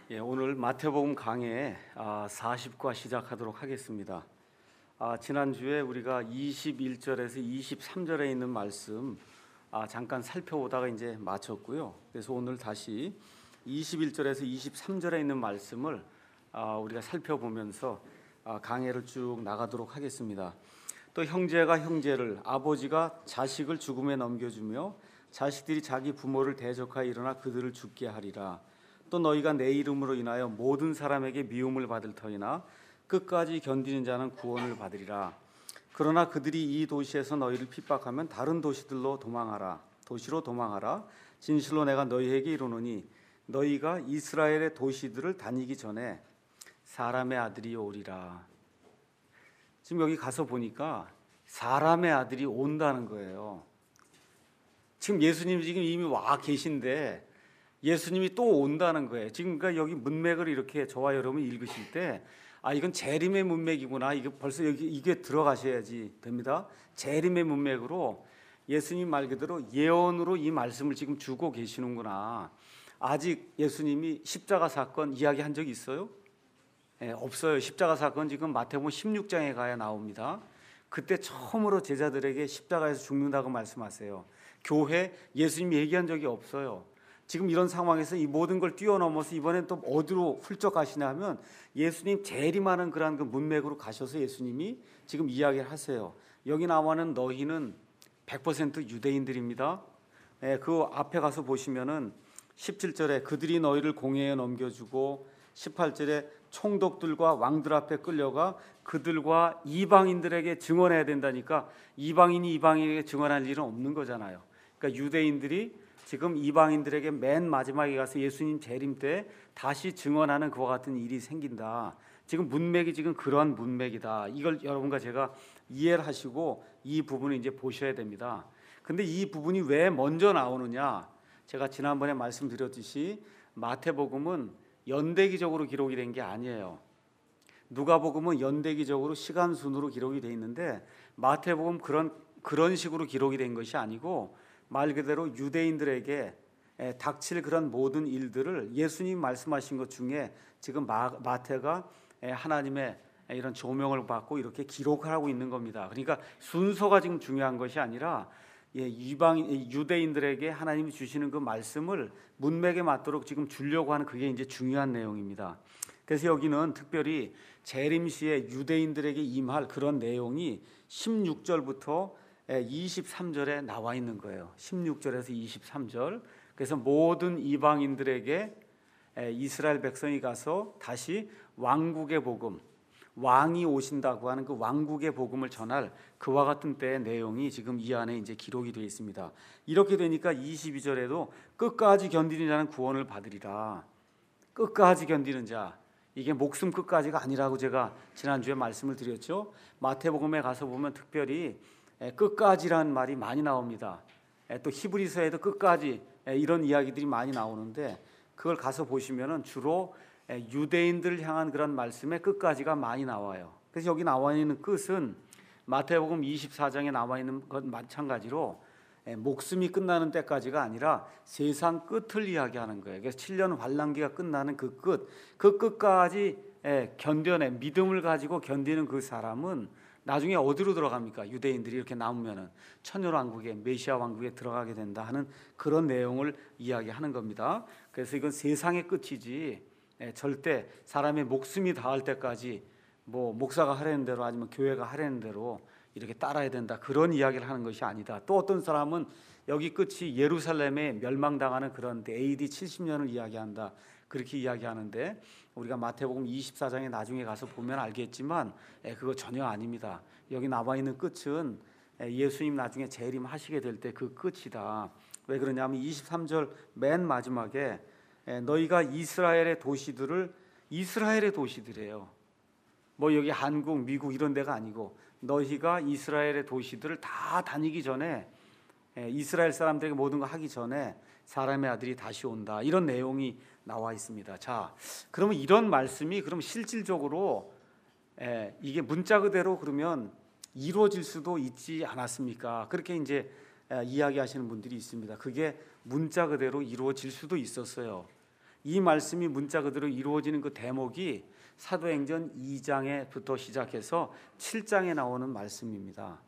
오늘 마태복음 강해 40과 시작하도록 하겠습니다. 지난주에 우리가 21절에서 23절에 있는 말씀 잠깐 살펴보다가 이제 마쳤고요. 그래서 오늘 다시 21절에서 23절에 있는 말씀을 우리가 살펴보면서 강해를 쭉 나가도록 하겠습니다. 또 형제가 형제를, 아버지가 자식을 죽음에 넘겨주며 자식들이 자기 부모를 대적하여 일어나 그들을 죽게 하리라. 또 너희가 내 이름으로 인하여 모든 사람에게 미움을 받을 터이나 끝까지 견디는 자는 구원을 받으리라. 그러나 그들이 이 도시에서 너희를 핍박하면 다른 도시로 도망하라. 진실로 내가 너희에게 이르노니 너희가 이스라엘의 도시들을 다니기 전에 사람의 아들이 오리라. 지금 여기 가서 보니까 사람의 아들이 온다는 거예요. 지금 예수님이 지금 이미 와 계신데 예수님이 또 온다는 거예요. 지금 그러니까 여기 문맥을 이렇게 저와 여러분이 읽으실 때 이건 재림의 문맥이구나. 이게 벌써 이게 들어가셔야지 됩니다. 재림의 문맥으로 예수님 말 그대로 예언으로 이 말씀을 지금 주고 계시는구나. 아직 예수님이 십자가 사건 이야기한 적이 있어요? 없어요. 십자가 사건 지금 마태복음 16장에 가야 나옵니다. 그때 처음으로 제자들에게 십자가에서 죽는다고 말씀하세요. 교회 예수님이 얘기한 적이 없어요. 지금 이런 상황에서 이 모든 걸 뛰어넘어서 이번엔 또 어디로 훌쩍 가시냐 하면 예수님 재림하는 그러한 그 문맥으로 가셔서 예수님이 지금 이야기를 하세요. 여기 나와는 너희는 100% 유대인들입니다. 그 앞에 가서 보시면은 17절에 그들이 너희를 공회에 넘겨주고 18절에 총독들과 왕들 앞에 끌려가 그들과 이방인들에게 증언해야 된다니까 이방인이 이방인에게 증언할 일은 없는 거잖아요. 그러니까 유대인들이 지금 이방인들에게 맨 마지막에 가서 예수님 재림 때 다시 증언하는 그와 같은 일이 생긴다. 지금 문맥이 지금 그러한 문맥이다. 이걸 여러분과 제가 이해를 하시고 이 부분을 이제 보셔야 됩니다. 근데 이 부분이 왜 먼저 나오느냐? 제가 지난번에 말씀드렸듯이 마태복음은 연대기적으로 기록이 된 게 아니에요. 누가복음은 연대기적으로 시간 순으로 기록이 돼 있는데 마태복음 그런 식으로 기록이 된 것이 아니고 말 그대로 유대인들에게 닥칠 그런 모든 일들을 예수님 말씀하신 것 중에 지금 마태가 하나님의 이런 조명을 받고 이렇게 기록을 하고 있는 겁니다. 그러니까 순서가 지금 중요한 것이 아니라 유대인들에게 하나님이 주시는 그 말씀을 문맥에 맞도록 지금 주려고 하는 그게 이제 중요한 내용입니다. 그래서 여기는 특별히 재림 시에 유대인들에게 임할 그런 내용이 16절부터 23절에 나와 있는 거예요. 16절에서 23절. 그래서 모든 이방인들에게 이스라엘 백성이 가서 다시 왕국의 복음, 왕이 오신다고 하는 그 왕국의 복음을 전할 그와 같은 때의 내용이 지금 이 안에 이제 기록이 되어 있습니다. 이렇게 되니까 22절에도 끝까지 견디는 자는 구원을 받으리라. 끝까지 견디는 자. 이게 목숨 끝까지가 아니라고 제가 지난주에 말씀을 드렸죠. 마태복음에 가서 보면 특별히 끝까지라는 말이 많이 나옵니다. 또 히브리서에도 끝까지 이런 이야기들이 많이 나오는데 그걸 가서 보시면은 주로 유대인들을 향한 그런 말씀의 끝까지가 많이 나와요. 그래서 여기 나와 있는 끝은 마태복음 24장에 나와 있는 것 마찬가지로 목숨이 끝나는 때까지가 아니라 세상 끝을 이야기하는 거예요. 그래서 7년 환란기가 끝나는 그 끝까지 믿음을 가지고 견디는 그 사람은 나중에 어디로 들어갑니까? 유대인들이 이렇게 남으면은 천년왕국에 메시아 왕국에 들어가게 된다 하는 그런 내용을 이야기하는 겁니다. 그래서 이건 세상의 끝이지 절대 사람의 목숨이 닿을 때까지 뭐 목사가 하라는 대로 아니면 교회가 하라는 대로 이렇게 따라야 된다 그런 이야기를 하는 것이 아니다. 또 어떤 사람은 여기 끝이 예루살렘에 멸망당하는 그런 AD 70년을 이야기한다. 그렇게 이야기하는데 우리가 마태복음 24장에 나중에 가서 보면 알겠지만 그거 전혀 아닙니다. 여기 나와 있는 끝은 예수님 나중에 재림하시게 될 때 그 끝이다. 왜 그러냐면 23절 맨 마지막에 너희가 이스라엘의 도시들이에요. 뭐 여기 한국, 미국 이런 데가 아니고 너희가 이스라엘의 도시들을 다 다니기 전에 이스라엘 사람들에게 모든 거 하기 전에 사람의 아들이 다시 온다. 이런 내용이 나와 있습니다. 자, 그러면 이런 말씀이 그럼 실질적으로 이게 문자 그대로 그러면 이루어질 수도 있지 않았습니까? 그렇게 이제 이야기하시는 분들이 있습니다. 그게 문자 그대로 이루어질 수도 있었어요. 이 말씀이 문자 그대로 이루어지는 그 대목이 사도행전 2장에부터 시작해서 7장에 나오는 말씀입니다.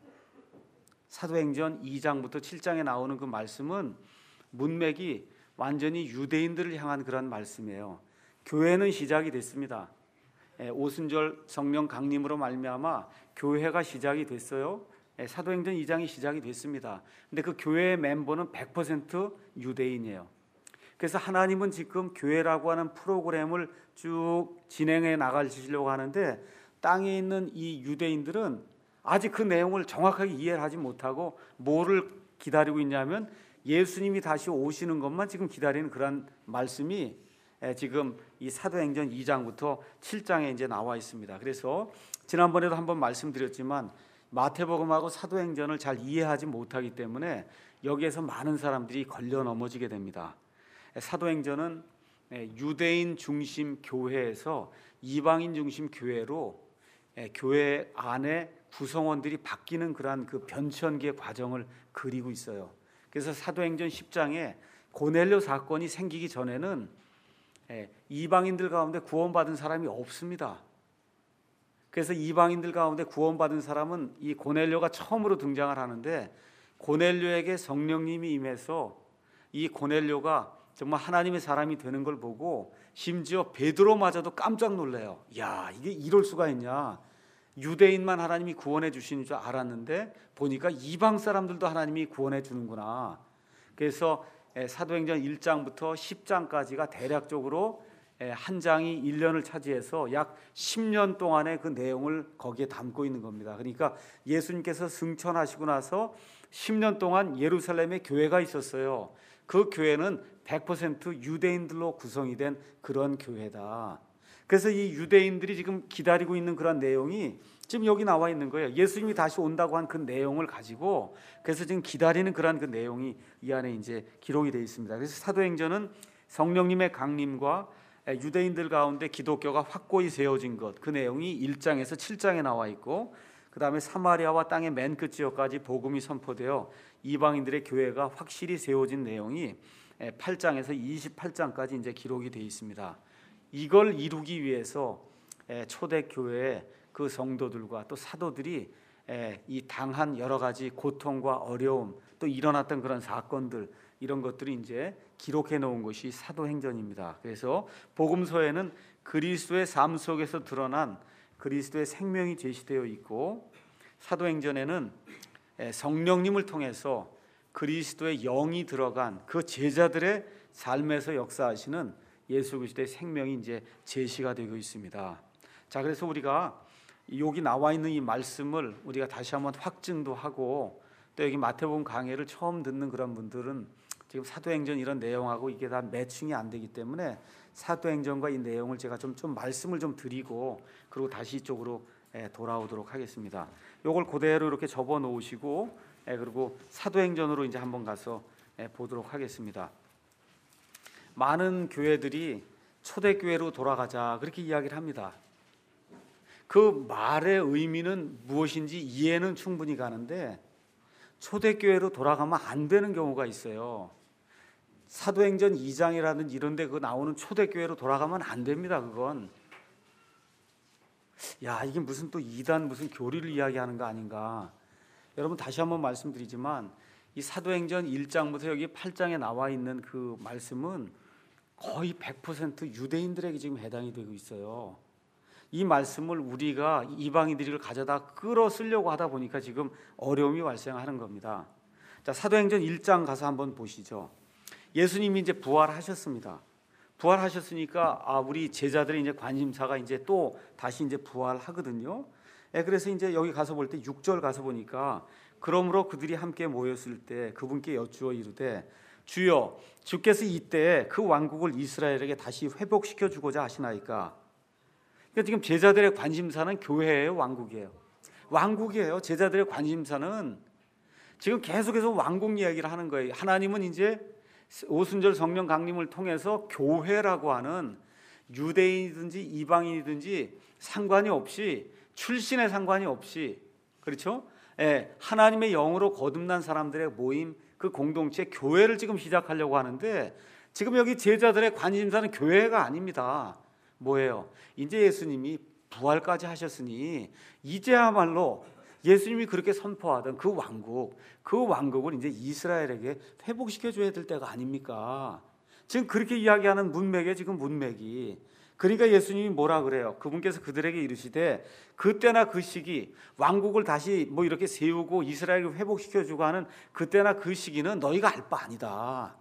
사도행전 2장부터 7장에 나오는 그 말씀은 문맥이 완전히 유대인들을 향한 그런 말씀이에요. 교회는 시작이 됐습니다. 오순절 성령 강림으로 말미암아 교회가 시작이 됐어요. 사도행전 2장이 시작이 됐습니다. 근데 그 교회의 멤버는 100% 유대인이에요. 그래서 하나님은 지금 교회라고 하는 프로그램을 쭉 진행해 나가시려고 하는데 땅에 있는 이 유대인들은 아직 그 내용을 정확하게 이해를 하지 못하고 뭐를 기다리고 있냐면 예수님이 다시 오시는 것만 지금 기다리는 그런 말씀이 지금 이 사도행전 2장부터 7장에 이제 나와 있습니다. 그래서 지난번에도 한번 말씀드렸지만 마태복음하고 사도행전을 잘 이해하지 못하기 때문에 여기에서 많은 사람들이 걸려 넘어지게 됩니다. 사도행전은 유대인 중심 교회에서 이방인 중심 교회로 교회 안에 구성원들이 바뀌는 그러한 그 변천기의 과정을 그리고 있어요. 그래서 사도행전 10장에 고넬료 사건이 생기기 전에는 이방인들 가운데 구원받은 사람이 없습니다. 그래서 이방인들 가운데 구원받은 사람은 이 고넬료가 처음으로 등장을 하는데 고넬료에게 성령님이 임해서 이 고넬료가 정말 하나님의 사람이 되는 걸 보고 심지어 베드로마저도 깜짝 놀래요. 야, 이게 이럴 수가 있냐. 유대인만 하나님이 구원해 주시는 줄 알았는데 보니까 이방 사람들도 하나님이 구원해 주는구나. 그래서 사도행전 1장부터 10장까지가 대략적으로 한 장이 1년을 차지해서 약 10년 동안의 그 내용을 거기에 담고 있는 겁니다. 그러니까 예수님께서 승천하시고 나서 10년 동안 예루살렘에 교회가 있었어요. 그 교회는 100% 유대인들로 구성이 된 그런 교회다. 그래서 이 유대인들이 지금 기다리고 있는 그런 내용이 지금 여기 나와 있는 거예요. 예수님이 다시 온다고 한 그 내용을 가지고 그래서 지금 기다리는 그런 그 내용이 이 안에 이제 기록이 되어 있습니다. 그래서 사도행전은 성령님의 강림과 유대인들 가운데 기독교가 확고히 세워진 것, 그 내용이 1장에서 7장에 나와 있고 그 다음에 사마리아와 땅의 맨 끝 지역까지 복음이 선포되어 이방인들의 교회가 확실히 세워진 내용이 8장에서 28장까지 이제 기록이 되어 있습니다. 이걸 이루기 위해서 초대교회의 그 성도들과 또 사도들이 이 당한 여러 가지 고통과 어려움 또 일어났던 그런 사건들 이런 것들이 이제 기록해 놓은 것이 사도행전입니다. 그래서 복음서에는 그리스도의 삶 속에서 드러난 그리스도의 생명이 제시되어 있고 사도행전에는 성령님을 통해서 그리스도의 영이 들어간 그 제자들의 삶에서 역사하시는 예수 그리스도의 생명이 이제 제시가 되고 있습니다. 자, 그래서 우리가 여기 나와 있는 이 말씀을 우리가 다시 한번 확증도 하고 또 여기 마태복음 강해를 처음 듣는 그런 분들은 지금 사도행전 이런 내용하고 이게 다 매칭이 안 되기 때문에 사도행전과 이 내용을 제가 좀 말씀을 좀 드리고 그리고 다시 이쪽으로 돌아오도록 하겠습니다. 이걸 그대로 이렇게 접어 놓으시고 그리고 사도행전으로 이제 한번 가서 보도록 하겠습니다. 많은 교회들이 초대교회로 돌아가자 그렇게 이야기를 합니다. 그 말의 의미는 무엇인지 이해는 충분히 가는데 초대교회로 돌아가면 안 되는 경우가 있어요. 사도행전 2장이라든지 이런 데 그 나오는 초대교회로 돌아가면 안 됩니다. 그건 야, 이게 무슨 또 이단 무슨 교리를 이야기하는 거 아닌가. 여러분 다시 한번 말씀드리지만 이 사도행전 1장부터 여기 8장에 나와 있는 그 말씀은 거의 100% 유대인들에게 지금 해당이 되고 있어요. 이 말씀을 우리가 이방인들을 가져다 끌어 쓰려고 하다 보니까 지금 어려움이 발생하는 겁니다. 자, 사도행전 1장 가서 한번 보시죠. 예수님이 이제 부활하셨습니다. 부활하셨으니까 우리 제자들의 이제 관심사가 이제 또 다시 이제 부활하거든요. 그래서 이제 여기 가서 볼 때 6절 가서 보니까 그러므로 그들이 함께 모였을 때 그분께 여쭈어 이르되 주여 주께서 이때 그 왕국을 이스라엘에게 다시 회복시켜 주고자 하시나이까. 그러니까 지금 제자들의 관심사는 교회예요, 왕국이에요. 왕국이에요. 제자들의 관심사는 지금 계속해서 왕국 이야기를 하는 거예요. 하나님은 이제 오순절 성령 강림을 통해서 교회라고 하는 유대인이든지 이방인이든지 상관이 없이 출신에 상관이 없이 그렇죠? 하나님의 영으로 거듭난 사람들의 모임 그 공동체 교회를 지금 시작하려고 하는데 지금 여기 제자들의 관심사는 교회가 아닙니다. 뭐예요? 이제 예수님이 부활까지 하셨으니 이제야말로 예수님이 그렇게 선포하던 그 왕국을 이제 이스라엘에게 회복시켜 줘야 될 때가 아닙니까? 지금 그렇게 이야기하는 문맥에 지금 문맥이, 그러니까 예수님이 뭐라 그래요? 그분께서 그들에게 이르시되 그때나 그 시기, 왕국을 다시 뭐 이렇게 세우고 이스라엘을 회복시켜 주고 하는 그때나 그 시기는 너희가 알 바 아니다.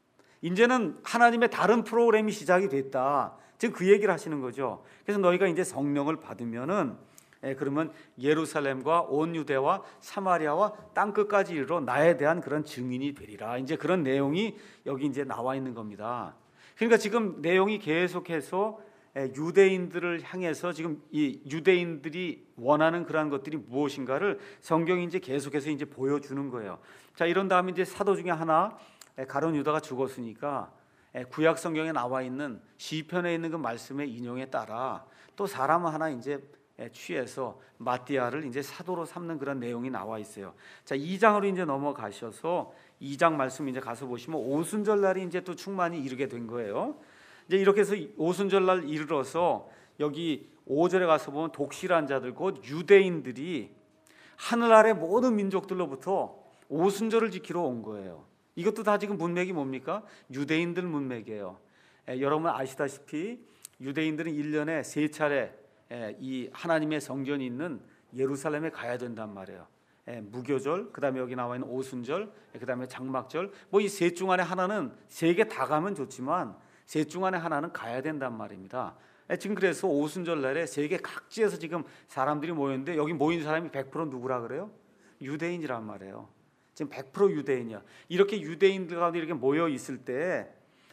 이제는 하나님의 다른 프로그램이 시작이 됐다. 지금 그 얘기를 하시는 거죠. 그래서 너희가 이제 성령을 받으면은 그러면 예루살렘과 온 유대와 사마리아와 땅 끝까지 이르러 나에 대한 그런 증인이 되리라. 이제 그런 내용이 여기 이제 나와 있는 겁니다. 그러니까 지금 내용이 계속해서 유대인들을 향해서 지금 이 유대인들이 원하는 그러한 것들이 무엇인가를 성경이 이제 계속해서 이제 보여주는 거예요. 자, 이런 다음에 이제 사도 중에 하나 가룟 유다가 죽었으니까 구약 성경에 나와 있는 시편에 있는 그 말씀의 인용에 따라 또 사람 하나 이제 취해서 마띠아를 이제 사도로 삼는 그런 내용이 나와 있어요. 자, 2장으로 이제 넘어가셔서 2장 말씀 이제 가서 보시면 오순절 날이 이제 또 충만히 이르게 된 거예요. 이제 이렇게 해서 오순절 날 이르러서 여기 5절에 가서 보면 독실한 자들 곧 유대인들이 하늘 아래 모든 민족들로부터 오순절을 지키러 온 거예요. 이것도 다 지금 문맥이 뭡니까? 유대인들 문맥이에요. 여러분 아시다시피 유대인들은 1년에 3차례 이 하나님의 성전이 있는 예루살렘에 가야 된단 말이에요. 무교절, 그다음에 여기 나와 있는 오순절, 그다음에 장막절, 뭐 이 셋 중 안에 하나는 3개 다 가면 좋지만 셋 중 안에 하나는 가야 된단 말입니다. 지금 그래서 오순절 날에 세계 각지에서 지금 사람들이 모였는데 여기 모인 사람이 100% 누구라 그래요? 유대인이란 말이에요. 지금 100% 유대인이야. 이렇게 유대인들 가운데 이렇게 모여 있을 때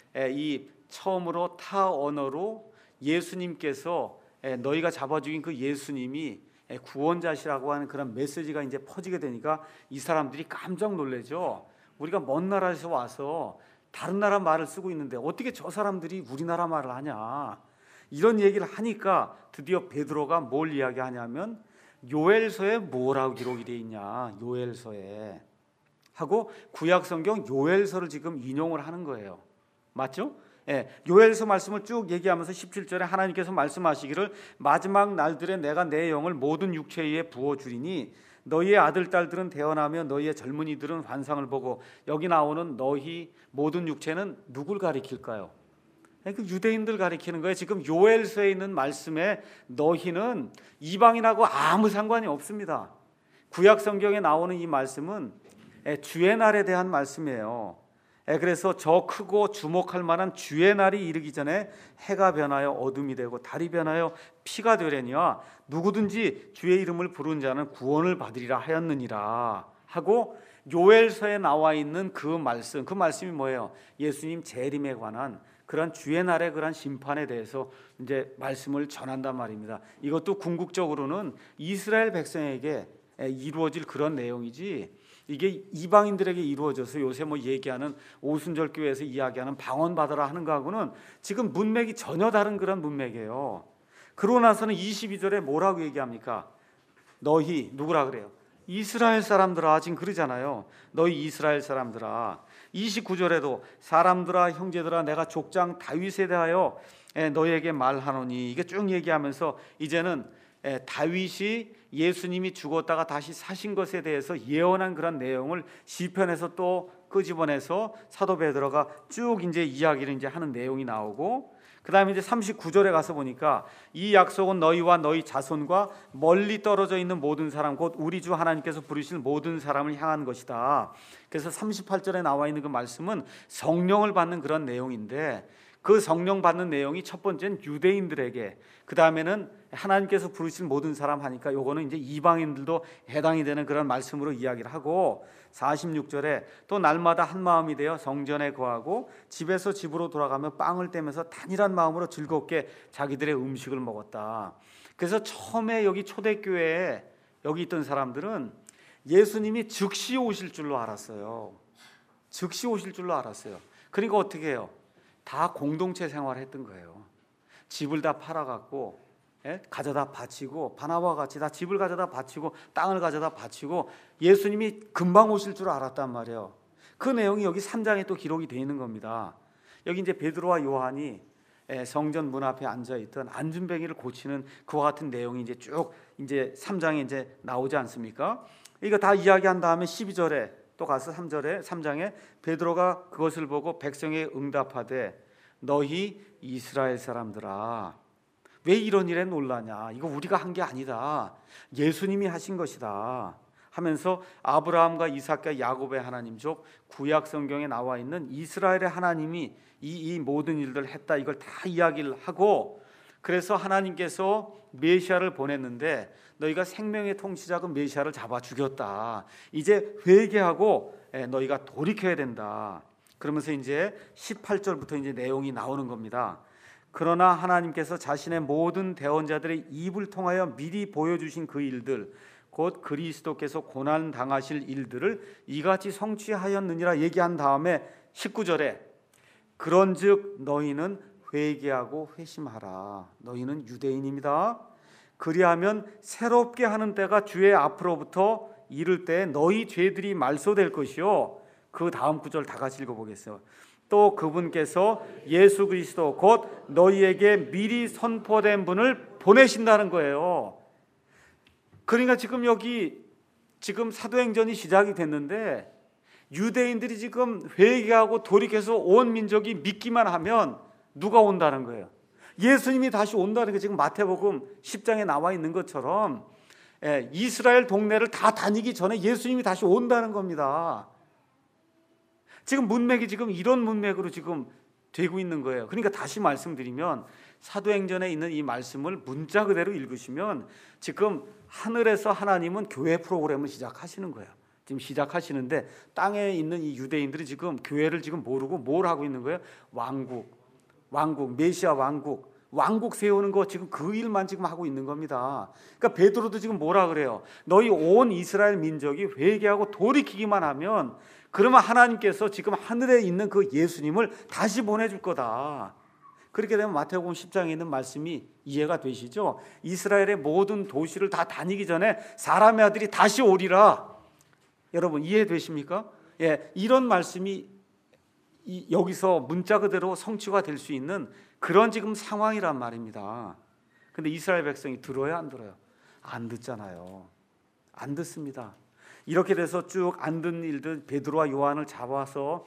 이 처음으로 타 언어로 예수님께서 너희가 잡아 죽인 그 예수님이 구원자시라고 하는 그런 메시지가 이제 퍼지게 되니까 이 사람들이 깜짝 놀라죠. 우리가 먼 나라에서 와서 다른 나라 말을 쓰고 있는데 어떻게 저 사람들이 우리나라 말을 하냐, 이런 얘기를 하니까 드디어 베드로가 뭘 이야기하냐면 요엘서에 뭐라고 기록이 되어 있냐, 요엘서에 하고 구약 성경 요엘서를 지금 인용을 하는 거예요. 맞죠? 요엘서 말씀을 쭉 얘기하면서 17절에 하나님께서 말씀하시기를 마지막 날들에 내가 내 영을 모든 육체에 부어주리니 너희의 아들 딸들은 태어나며 너희의 젊은이들은 환상을 보고, 여기 나오는 너희 모든 육체는 누굴 가리킬까요? 그 유대인들 가리키는 거예요. 지금 요엘서에 있는 말씀에 너희는 이방인하고 아무 상관이 없습니다. 구약 성경에 나오는 이 말씀은 주의 날에 대한 말씀이에요. 그래서 저 크고 주목할 만한 주의 날이 이르기 전에 해가 변하여 어둠이 되고 달이 변하여 피가 되려니와 누구든지 주의 이름을 부르는 자는 구원을 받으리라 하였느니라 하고, 요엘서에 나와 있는 그 말씀이 뭐예요? 예수님 재림에 관한 그런 주의 날의 그런 심판에 대해서 이제 말씀을 전한단 말입니다. 이것도 궁극적으로는 이스라엘 백성에게 이루어질 그런 내용이지, 이게 이방인들에게 이루어져서 요새 뭐 얘기하는 오순절 교회에서 이야기하는 방언 받으라 하는 거하고는 지금 문맥이 전혀 다른 그런 문맥이에요. 그러고 나서는 22절에 뭐라고 얘기합니까? 너희 누구라 그래요? 이스라엘 사람들아, 지금 그러잖아요. 너희 이스라엘 사람들아. 29절에도 사람들아 형제들아 내가 족장 다윗에 대하여 너희에게 말하노니, 이게 쭉 얘기하면서 이제는 다윗이 예수님이 죽었다가 다시 사신 것에 대해서 예언한 그런 내용을 시편에서 또 끄집어내서 사도 베드로가 쭉 이제 이야기를 이제 하는 내용이 나오고, 그다음에 이제 39절에 가서 보니까 이 약속은 너희와 너희 자손과 멀리 떨어져 있는 모든 사람 곧 우리 주 하나님께서 부르실 모든 사람을 향한 것이다. 그래서 38절에 나와 있는 그 말씀은 성령을 받는 그런 내용인데, 그 성령 받는 내용이 첫 번째는 유대인들에게, 그 다음에는 하나님께서 부르신 모든 사람 하니까 요거는 이제 이방인들도 해당이 되는 그런 말씀으로 이야기를 하고, 46절에 또 날마다 한 마음이 되어 성전에 거하고 집에서 집으로 돌아가며 빵을 떼면서 단일한 마음으로 즐겁게 자기들의 음식을 먹었다. 그래서 처음에 여기 초대교회에 여기 있던 사람들은 예수님이 즉시 오실 줄로 알았어요. 즉시 오실 줄로 알았어요. 그러니까 어떻게 해요? 다 공동체 생활을 했던 거예요. 집을 다 팔아갖고 가져다 바치고, 바나바와 같이 다 집을 가져다 바치고 땅을 가져다 바치고 예수님이 금방 오실 줄 알았단 말이에요. 그 내용이 여기 3장에 또 기록이 되어 있는 겁니다. 여기 이제 베드로와 요한이 성전 문 앞에 앉아 있던 안진뱅이를 고치는 그와 같은 내용이 이제 쭉 이제 3장에 이제 나오지 않습니까? 이거 다 이야기한 다음에 12절에 또 가서 3장에 베드로가 그것을 보고 백성에게 응답하되 너희 이스라엘 사람들아 왜 이런 일에 놀라냐? 이거 우리가 한 게 아니다. 예수님이 하신 것이다. 하면서 아브라함과 이삭과 야곱의 하나님 즉 구약 성경에 나와 있는 이스라엘의 하나님이 이 모든 일들을 했다. 이걸 다 이야기를 하고 그래서 하나님께서 메시아를 보냈는데 너희가 생명의 통치자 그 메시아를 잡아 죽였다. 이제 회개하고 너희가 돌이켜야 된다. 그러면서 이제 18절부터 이제 내용이 나오는 겁니다. 그러나 하나님께서 자신의 모든 대언자들의 입을 통하여 미리 보여주신 그 일들 곧 그리스도께서 고난 당하실 일들을 이같이 성취하였느니라 얘기한 다음에 19절에 그런즉 너희는 회개하고 회심하라. 너희는 유대인입니다. 그리하면 새롭게 하는 때가 주의 앞으로부터 이를 때 너희 죄들이 말소될 것이요. 그 다음 구절 다 같이 읽어보겠어요. 또 그분께서 예수 그리스도 곧 너희에게 미리 선포된 분을 보내신다는 거예요. 그러니까 지금 여기 지금 사도행전이 시작이 됐는데 유대인들이 지금 회개하고 돌이켜서 온 민족이 믿기만 하면 누가 온다는 거예요? 예수님이 다시 온다는 게 지금 마태복음 10장에 나와 있는 것처럼 이스라엘 동네를 다 다니기 전에 예수님이 다시 온다는 겁니다. 지금 문맥이 지금 이런 문맥으로 지금 되고 있는 거예요. 그러니까 다시 말씀드리면 사도행전에 있는 이 말씀을 문자 그대로 읽으시면 지금 하늘에서 하나님은 교회 프로그램을 시작하시는 거예요. 지금 시작하시는데 땅에 있는 이 유대인들이 지금 교회를 지금 모르고 뭘 하고 있는 거예요? 왕국, 메시아 왕국 세우는 거 지금 그 일만 지금 하고 있는 겁니다. 그러니까 베드로도 지금 뭐라 그래요? 너희 온 이스라엘 민족이 회개하고 돌이키기만 하면 그러면 하나님께서 지금 하늘에 있는 그 예수님을 다시 보내줄 거다. 그렇게 되면 마태복음 10장에 있는 말씀이 이해가 되시죠? 이스라엘의 모든 도시를 다 다니기 전에 사람의 아들이 다시 오리라. 여러분 이해되십니까? 이런 말씀이 여기서 문자 그대로 성취가 될 수 있는 그런 지금 상황이란 말입니다. 근데 이스라엘 백성이 들어요, 안 들어요? 안 듣잖아요. 안 듣습니다. 이렇게 돼서 쭉 안 듣는 일들 베드로와 요한을 잡아서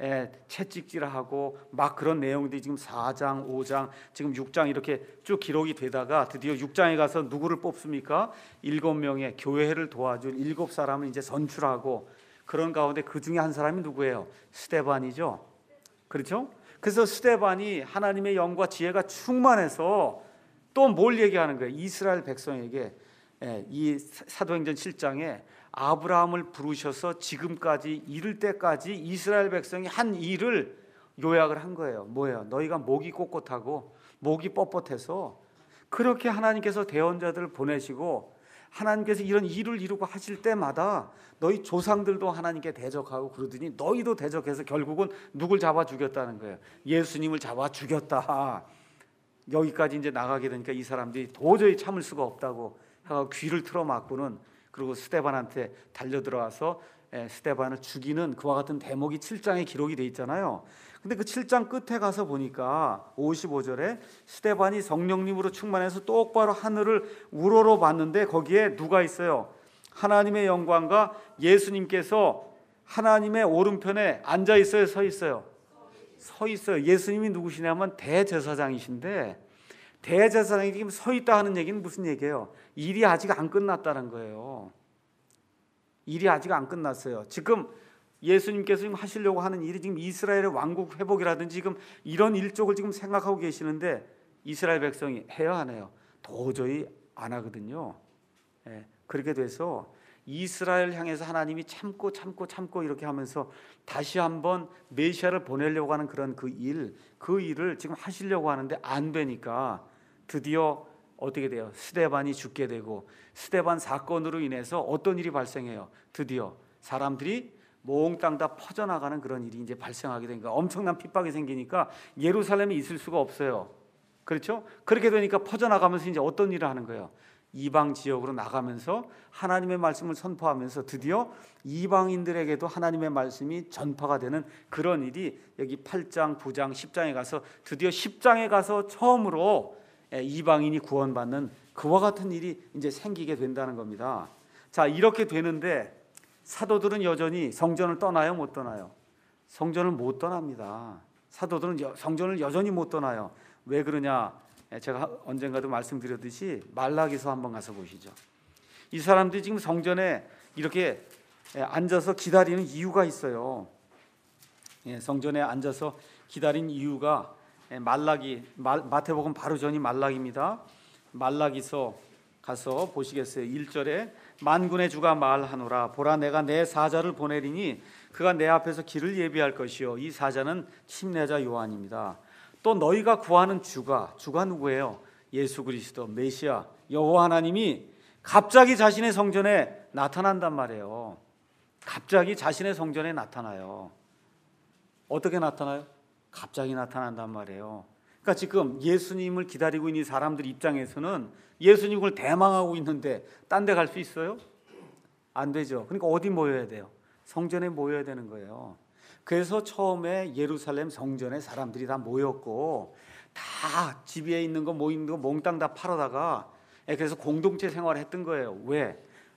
채찍질하고 막 그런 내용들이 지금 4장, 5장, 지금 6장 이렇게 쭉 기록이 되다가 드디어 6장에 가서 누구를 뽑습니까? 7명의 교회를 도와줄 7사람을 이제 선출하고 그런 가운데 그 중에 한 사람이 누구예요? 스데반이죠. 그렇죠? 그래서 스데반이 하나님의 영과 지혜가 충만해서 또 뭘 얘기하는 거예요? 이스라엘 백성에게 이 사도행전 7장에 아브라함을 부르셔서 지금까지 이를 때까지 이스라엘 백성이 한 일을 요약을 한 거예요. 뭐예요? 너희가 목이 꼿꼿하고 목이 뻣뻣해서 그렇게 하나님께서 대언자들을 보내시고 하나님께서 이런 일을 이루고 하실 때마다 너희 조상들도 하나님께 대적하고 그러더니 너희도 대적해서 결국은 누굴 잡아 죽였다는 거예요. 예수님을 잡아 죽였다. 여기까지 이제 나가게 되니까 이 사람들이 도저히 참을 수가 없다고 하고 귀를 틀어막고는 그리고 스데반한테 달려들어와서 스데반을 죽이는 그와 같은 대목이 7장에 기록이 돼 있잖아요. 근데 그 7장 끝에 가서 보니까 55절에 스데반이 성령님으로 충만해서 똑바로 하늘을 우러러 봤는데 거기에 누가 있어요? 하나님의 영광과 예수님께서 하나님의 오른편에 앉아 있어요, 서 있어요? 서 있어요. 예수님이 누구시냐면 대제사장이신데 대제사장이 지금 서 있다 하는 얘기는 무슨 얘기예요? 일이 아직 안 끝났다는 거예요. 일이 아직 안 끝났어요. 지금 예수님께서 지금 하시려고 하는 일이 지금 이스라엘의 왕국 회복이라든지 지금 이런 일족을 지금 생각하고 계시는데 이스라엘 백성이 해요, 안 해요? 도저히 안 하거든요. 그렇게 돼서 이스라엘 향해서 하나님이 참고 이렇게 하면서 다시 한번 메시아를 보내려고 하는 그런 그 일을 지금 하시려고 하는데 안 되니까 드디어 어떻게 돼요? 스데반이 죽게 되고 스데반 사건으로 인해서 어떤 일이 발생해요? 드디어 사람들이 몽땅 다 퍼져나가는 그런 일이 이제 발생하게 되니까 엄청난 핍박이 생기니까 예루살렘에 있을 수가 없어요. 그렇죠? 그렇게 되니까 퍼져나가면서 이제 어떤 일을 하는 거예요? 이방 지역으로 나가면서 하나님의 말씀을 선포하면서 드디어 이방인들에게도 하나님의 말씀이 전파가 되는 그런 일이 여기 8장, 9장, 10장에 가서 드디어 10장에 가서 처음으로 이방인이 구원받는 그와 같은 일이 이제 생기게 된다는 겁니다. 자, 이렇게 되는데 사도들은 여전히 성전을 떠나요, 못 떠나요? 성전을 못 떠납니다. 사도들은 성전을 여전히 못 떠나요. 왜 그러냐? 제가 언젠가도 말씀드렸듯이 말라기서 한번 가서 보시죠. 이 사람들이 지금 성전에 이렇게 앉아서 기다리는 이유가 있어요. 성전에 앉아서 기다린 이유가 마태복음 바로 전이 말라기입니다. 말라기서 가서 보시겠어요. 1절에 만군의 주가 말하노라 보라 내가 내 사자를 보내리니 그가 내 앞에서 길을 예비할 것이요 이 사자는 침례자 요한입니다. 또 너희가 구하는 주가 누구예요? 예수 그리스도 메시아 여호와 하나님이 갑자기 자신의 성전에 나타난단 말이에요. 갑자기 자신의 성전에 나타나요. 어떻게 나타나요? 갑자기 나타난단 말이에요. 그러니까 지금 예수님을 기다리고 있는 사람들 입장에서는 예수님을 대망하고 있는데 딴 데 갈 수 있어요? 안 되죠. 그러니까 어디 모여야 돼요? 성전에 모여야 되는 거예요. 그래서 처음에 예루살렘 성전에 사람들이 다 모였고 다 집에 있는 거 뭐 있는 거 몽땅 다 팔아다가 그래서 공동체 생활을 했던 거예요. 왜?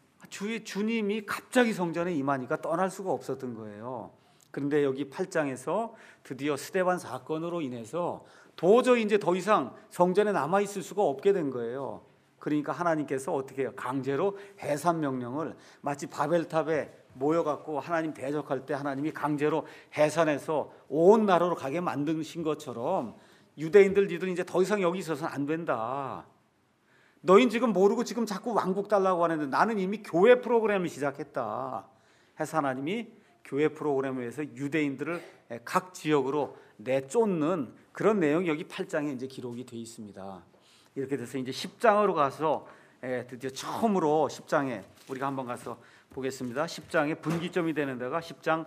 주님이 갑자기 성전에 임하니까 떠날 수가 없었던 거예요. 그런데 여기 8장에서 드디어 스데반 사건으로 인해서 도저히 이제 더 이상 성전에 남아 있을 수가 없게 된 거예요. 그러니까 하나님께서 어떻게 해요? 강제로 해산 명령을 마치 바벨탑에 모여갖고 하나님 대적할 때 하나님이 강제로 해산해서 온 나라로 가게 만드신 것처럼 유대인들 니들 이제 더 이상 여기 있어서는 안 된다. 너희는 지금 모르고 지금 자꾸 왕국 달라고 하는데 나는 이미 교회 프로그램을 시작했다. 해서 하나님이 교회 프로그램을 위해서 유대인들을 각 지역으로 내쫓는 그런 내용이 여기 8장에 이제 기록이 되어 있습니다. 이렇게 돼서 이제 10장으로 가서 드디어 처음으로 10장에 우리가 한번 가서 보겠습니다. 10장의 분기점이 되는 데가 10장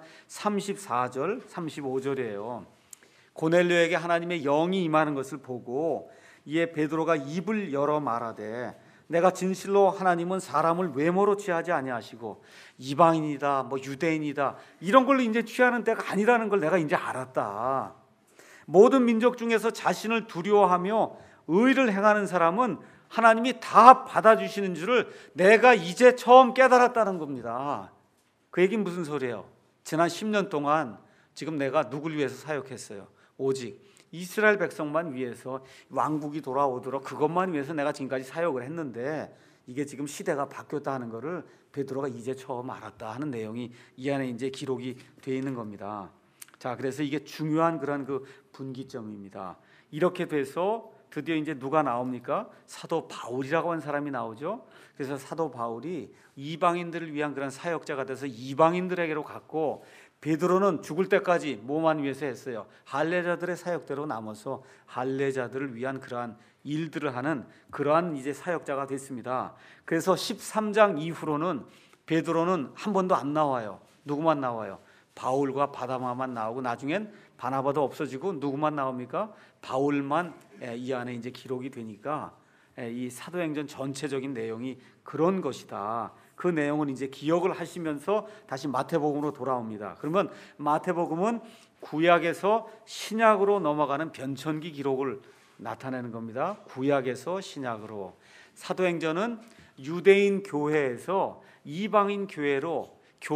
34절, 35절이에요. 고넬료에게 하나님의 영이 임하는 것을 보고 이에 베드로가 입을 열어 말하되 내가 진실로 하나님은 사람을 외모로 취하지 아니하시고 이방인이다, 뭐 유대인이다 이런 걸로 이제 취하는 때가 아니라는 걸 내가 이제 알았다. 모든 민족 중에서 자신을 두려워하며 의를 행하는 사람은 하나님이 다 받아주시는 줄을 내가 이제 처음 깨달았다는 겁니다. 그 얘기는 무슨 소리예요? 지난 10년 동안 지금 내가 누굴 위해서 사역했어요? 오직 이스라엘 백성만 위해서 왕국이 돌아오도록 그것만 위해서 내가 지금까지 사역을 했는데 이게 지금 시대가 바뀌었다 하는 것을 베드로가 이제 처음 알았다 하는 내용이 이 안에 이제 기록이 되어 있는 겁니다. 자, 그래서 이게 중요한 그런 그 분기점입니다. 이렇게 돼서 드디어 이제 누가 나옵니까? 사도 바울이라고 하는 사람이 나오죠. 그래서 사도 바울이 이방인들을 위한 그런 사역자가 돼서 이방인들에게로 갔고 베드로는 죽을 때까지 뭐만 위해서 했어요? 할례자들의 사역대로 남아서 할례자들을 위한 그러한 일들을 하는 그러한 이제 사역자가 됐습니다. 그래서 13장 이후로는 베드로는 한 번도 안 나와요. 누구만 나와요? 바울과 바나바만 나오고 나중엔 바나바도 없어지고 누구만 나옵니까? 바울만 이 안에 이제 기록이 되니까 이 사도행전 전체적인 내용이 그런 것이다. 그 내용은 이제 기억을 하시면서 다시 마태복음으로 돌아옵니다. 그러면 마태복음은 구약에서 신약으로 넘어가는 변천기 기록을 나타내는 겁니다. 구약에서 신약으로. 사도행전은 유대인 교회에서 이방인 교회로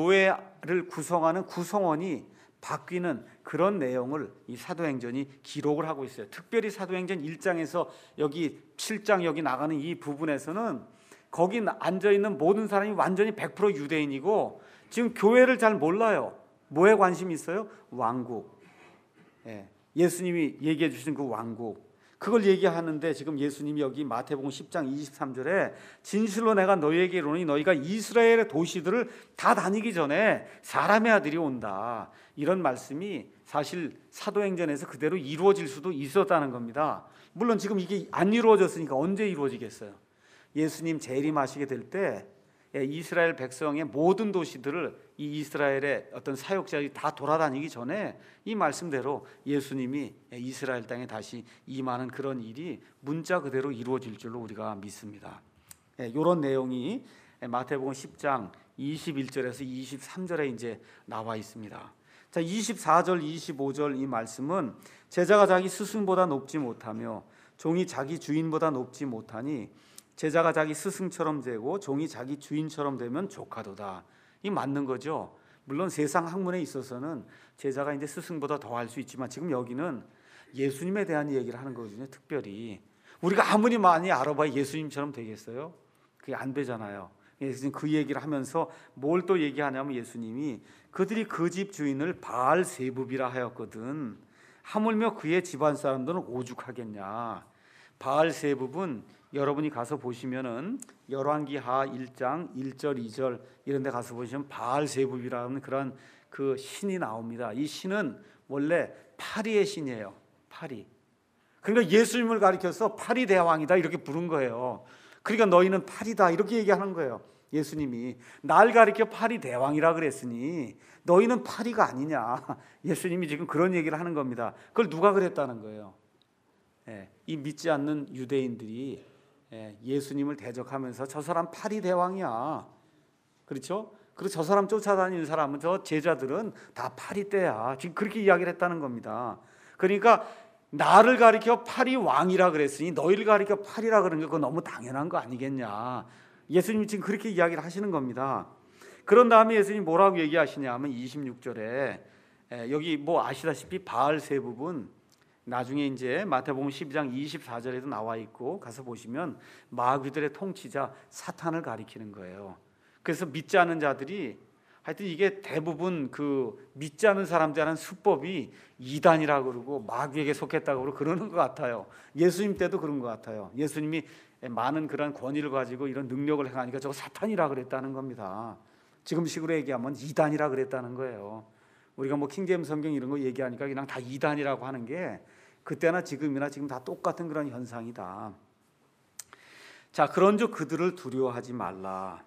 교회를 구성하는 구성원이 바뀌는 그런 내용을 이 사도행전이 기록을 하고 있어요. 특별히 사도행전 1장에서 여기 7장 여기 나가는 이 부분에서는 거기 앉아있는 모든 사람이 완전히 100% 유대인이고 지금 교회를 잘 몰라요. 뭐에 관심이 있어요? 왕국. 예수님이 얘기해 주신 그 왕국. 그걸 얘기하는데 지금 예수님이 여기 마태복음 10장 23절에 진실로 내가 너희에게 이르노니 너희가 이스라엘의 도시들을 다 다니기 전에 사람의 아들이 온다. 이런 말씀이 사실 사도행전에서 그대로 이루어질 수도 있었다는 겁니다. 물론 지금 이게 안 이루어졌으니까 언제 이루어지겠어요? 예수님 재림하시게 될 때 이스라엘 백성의 모든 도시들을 이 이스라엘의 어떤 사역자들이 다 돌아다니기 전에 이 말씀대로 예수님이 이스라엘 땅에 다시 임하는 그런 일이 문자 그대로 이루어질 줄로 우리가 믿습니다. 이런 내용이 마태복음 10장 21절에서 23절에 이제 나와 있습니다. 자, 24절, 25절 이 말씀은 제자가 자기 스승보다 높지 못하며 종이 자기 주인보다 높지 못하니 제자가 자기 스승처럼 되고 종이 자기 주인처럼 되면 좋가도다. 이 맞는 거죠. 물론 세상 학문에 있어서는 제자가 이제 스승보다 더 할 수 있지만 지금 여기는 예수님에 대한 얘기를 하는 거거든요. 특별히 우리가 아무리 많이 알아봐야 예수님처럼 되겠어요? 그게 안 되잖아요. 예수님 그 얘기를 하면서 뭘 또 얘기하냐면 예수님이 그들이 그 집 주인을 바알세붑이라 하였거든. 하물며 그의 집안 사람들은 오죽하겠냐. 바알세붑은 여러분이 가서 보시면은 열왕기하 1장 1절 2절 이런 데 가서 보시면 바알세붑이라는 그런 그 신이 나옵니다. 이 신은 원래 파리의 신이에요. 파리. 그러니까 예수님을 가리켜서 파리 대왕이다 이렇게 부른 거예요. 그러니까 너희는 파리다 이렇게 얘기하는 거예요. 예수님이 날 가리켜 파리 대왕이라 그랬으니 너희는 파리가 아니냐. 예수님이 지금 그런 얘기를 하는 겁니다. 그걸 누가 그랬다는 거예요? 이 믿지 않는 유대인들이 예수님을 대적하면서 저 사람 파리 대왕이야. 그렇죠? 그리고 저 사람 쫓아다니는 사람은 저 제자들은 다 파리 떼야. 지금 그렇게 이야기를 했다는 겁니다. 그러니까 나를 가리켜 파리 왕이라 그랬으니 너희를 가리켜 파리라 그러는 게 그거 너무 당연한 거 아니겠냐. 예수님이 지금 그렇게 이야기를 하시는 겁니다. 그런 다음에 예수님이 뭐라고 얘기하시냐 하면 26절에 여기 뭐 아시다시피 바알세붑은 나중에 이제 마태복음 12장 24절에도 나와 있고 가서 보시면 마귀들의 통치자 사탄을 가리키는 거예요. 그래서 믿지 않는 자들이 하여튼 이게 대부분 그 믿지 않는 사람들이 하는 수법이 이단이라고 그러고 마귀에게 속했다고 그러고 그러는 것 같아요. 예수님 때도 그런 것 같아요. 예수님이 많은 그런 권위를 가지고 이런 능력을 행하니까 저거 사탄이라 그랬다는 겁니다. 지금식으로 얘기하면 이단이라 그랬다는 거예요. 우리가 뭐 킹제임스 성경 이런 거 얘기하니까 그냥 다 이단이라고 하는 게 그때나 지금이나 지금 다 똑같은 그런 현상이다. 자, 그런즉 그들을 두려워하지 말라.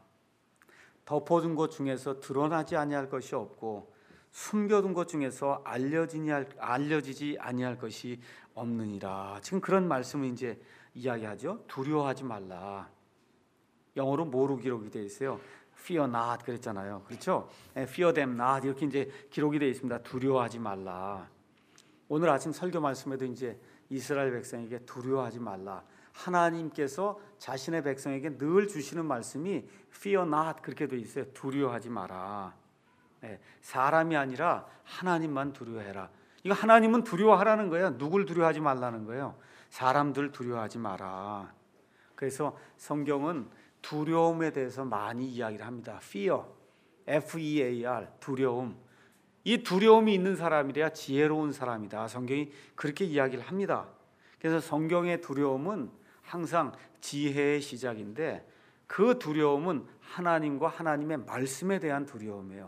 덮어둔 것 중에서 드러나지 아니할 것이 없고 숨겨둔 것 중에서 알려지지 아니할 것이 없느니라. 지금 그런 말씀을 이제 이야기하죠. 두려워하지 말라. 영어로 뭐로 기록이 되어 있어요? Fear not 그랬잖아요. 그렇죠? Fear them not 이렇게 이제 기록이 되어 있습니다. 두려워하지 말라. 오늘 아침 설교 말씀에도 이제 이스라엘 백성에게 두려워하지 말라. 하나님께서 자신의 백성에게 늘 주시는 말씀이 Fear not 그렇게 되어 있어요. 두려워하지 마라. 사람이 아니라 하나님만 두려워해라. 이거 하나님은 두려워하라는 거예요. 누굴 두려워하지 말라는 거예요. 사람들 두려워하지 마라. 그래서 성경은 두려움에 대해서 많이 이야기를 합니다. Fear, F-E-A-R, 두려움. 이 두려움이 있는 사람이래야 지혜로운 사람이다. 성경이 그렇게 이야기를 합니다. 그래서 성경의 두려움은 항상 지혜의 시작인데 그 두려움은 하나님과 하나님의 말씀에 대한 두려움이에요.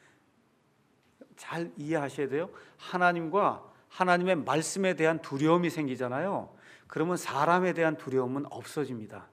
잘 이해하셔야 돼요. 하나님과 하나님의 말씀에 대한 두려움이 생기잖아요. 그러면 사람에 대한 두려움은 없어집니다.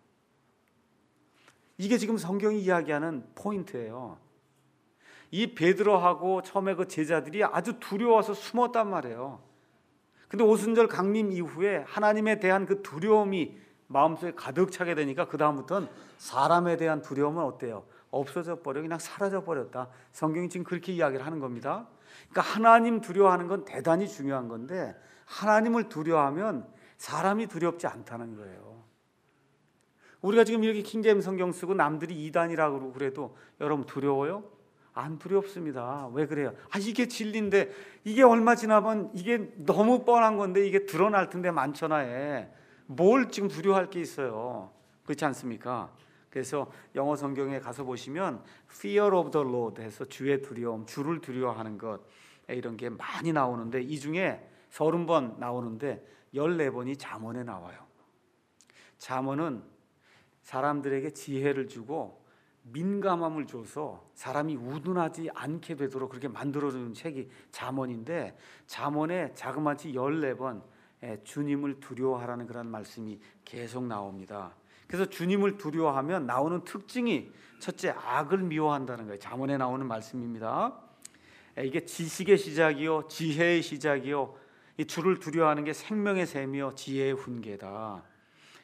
이게 지금 성경이 이야기하는 포인트예요. 이 베드로하고 처음에 그 제자들이 아주 두려워서 숨었단 말이에요. 근데 오순절 강림 이후에 하나님에 대한 그 두려움이 마음속에 가득 차게 되니까 그 다음부터는 사람에 대한 두려움은 어때요? 없어져 버려, 그냥 사라져 버렸다. 성경이 지금 그렇게 이야기를 하는 겁니다. 그러니까 하나님 두려워하는 건 대단히 중요한 건데 하나님을 두려워하면 사람이 두렵지 않다는 거예요. 우리가 지금 이렇게 킹제임스 성경 쓰고 남들이 이단이라고 그래도 여러분 두려워요? 안 두렵습니다. 왜 그래요? 이게 진리인데 이게 얼마 지나면 이게 너무 뻔한 건데 이게 드러날 텐데 만천하에 뭘 지금 두려워할 게 있어요. 그렇지 않습니까? 그래서 영어 성경에 가서 보시면 Fear of the Lord 해서 주의 두려움, 주를 두려워하는 것 이런 게 많이 나오는데 이 중에 30번 나오는데 14번이 잠언에 나와요. 잠언은 사람들에게 지혜를 주고 민감함을 줘서 사람이 우둔하지 않게 되도록 그렇게 만들어주는 책이 잠언인데 잠언에 자그마치 14번 주님을 두려워하라는 그런 말씀이 계속 나옵니다. 그래서 주님을 두려워하면 나오는 특징이 첫째 악을 미워한다는 거예요. 잠언에 나오는 말씀입니다. 이게 지식의 시작이요 지혜의 시작이요 이 주를 두려워하는 게 생명의 샘이요 지혜의 훈계다.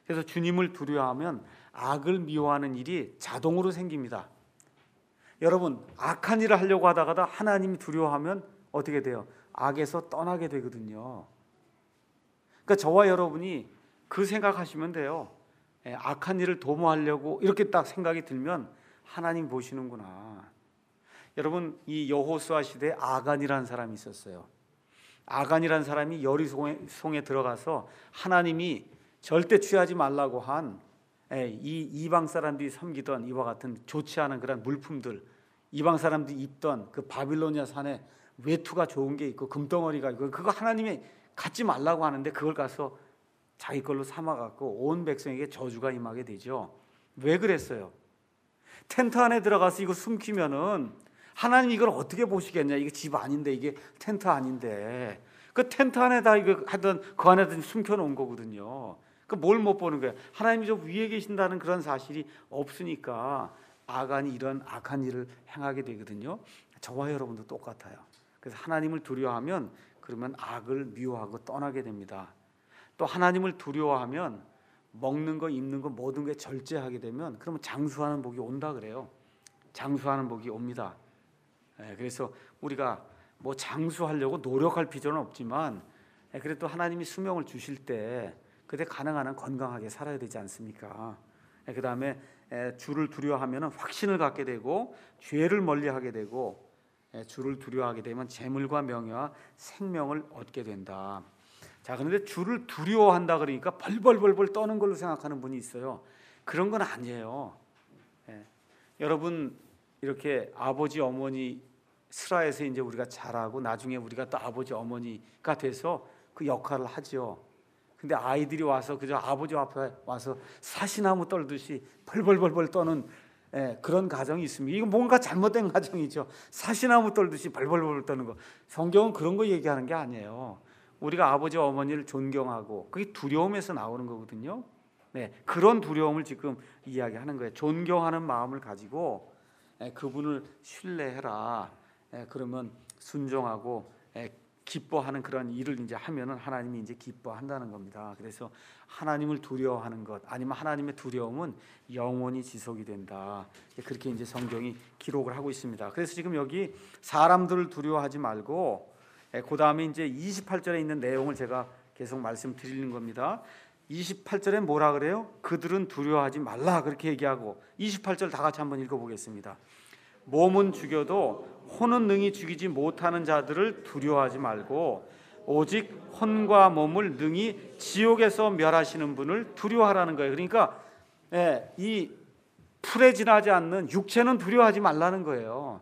그래서 주님을 두려워하면 악을 미워하는 일이 자동으로 생깁니다. 여러분, 악한 일을 하려고 하다가 하나님이 두려워하면 어떻게 돼요? 악에서 떠나게 되거든요. 그러니까 저와 여러분이 그 생각하시면 돼요. 악한 일을 도모하려고 이렇게 딱 생각이 들면 하나님 보시는구나. 여러분, 이 여호수아 시대에 아간이라는 사람이 있었어요. 아간이라는 사람이 여리송에 들어가서 하나님이 절대 취하지 말라고 한 이 이방 사람들이 섬기던 이와 같은 좋지 않은 그런 물품들, 이방 사람들이 입던 그 바빌로니아 산에 외투가 좋은 게 있고 금덩어리가 있고 그거 하나님이 갖지 말라고 하는데 그걸 가서 자기 걸로 삼아갖고 온 백성에게 저주가 임하게 되죠. 왜 그랬어요? 텐트 안에 들어가서 이거 숨기면은 하나님 이걸 어떻게 보시겠냐? 이게 집 아닌데, 이게 텐트 아닌데. 그 텐트 안에다 이거 하던 그 안에다 숨겨놓은 거거든요. 그 뭘 못 보는 거예요? 하나님이 저 위에 계신다는 그런 사실이 없으니까 아간이 이런 악한 일을 행하게 되거든요. 저와 여러분도 똑같아요. 그래서 하나님을 두려워하면 그러면 악을 미워하고 떠나게 됩니다. 또 하나님을 두려워하면 먹는 거, 입는 거 모든 게 절제하게 되면 그러면 장수하는 복이 온다 그래요. 장수하는 복이 옵니다. 그래서 우리가 뭐 장수하려고 노력할 필요는 없지만 그래도 하나님이 수명을 주실 때 그때 가능한 한 건강하게 살아야 되지 않습니까? 그 다음에 주를 두려워하면 확신을 갖게 되고 죄를 멀리하게 되고 주를 두려워하게 되면 재물과 명예와 생명을 얻게 된다. 자, 그런데 주를 두려워한다 그러니까 벌벌벌벌 떠는 걸로 생각하는 분이 있어요. 그런 건 아니에요. 여러분, 이렇게 아버지 어머니 슬하에서 이제 우리가 자라고 나중에 우리가 또 아버지 어머니가 돼서 그 역할을 하죠. 근데 아이들이 와서 그저 아버지 앞에 와서 사시나무 떨듯이 벌벌벌벌 떠는 그런 가정이 있습니다. 이거 뭔가 잘못된 가정이죠. 사시나무 떨듯이 벌벌벌 떠는 거. 성경은 그런 거 얘기하는 게 아니에요. 우리가 아버지 어머니를 존경하고 그게 두려움에서 나오는 거거든요. 그런 두려움을 지금 이야기하는 거예요. 존경하는 마음을 가지고 그분을 신뢰해라. 그러면 순종하고 기뻐하는 그런 일을 이제 하면은 하나님이 이제 기뻐한다는 겁니다. 그래서 하나님을 두려워하는 것 아니면 하나님의 두려움은 영원히 지속이 된다. 그렇게 이제 성경이 기록을 하고 있습니다. 그래서 지금 여기 사람들을 두려워하지 말고 그 다음에 이제 28절에 있는 내용을 제가 계속 말씀드리는 겁니다. 28절에 뭐라 그래요? 그들은 두려워하지 말라 그렇게 얘기하고 28절 다 같이 한번 읽어보겠습니다. 몸은 죽여도 혼은 능히 죽이지 못하는 자들을 두려워하지 말고 오직 혼과 몸을 능히 지옥에서 멸하시는 분을 두려워하라는 거예요. 그러니까 이 풀에 지나지 않는 육체는 두려워하지 말라는 거예요.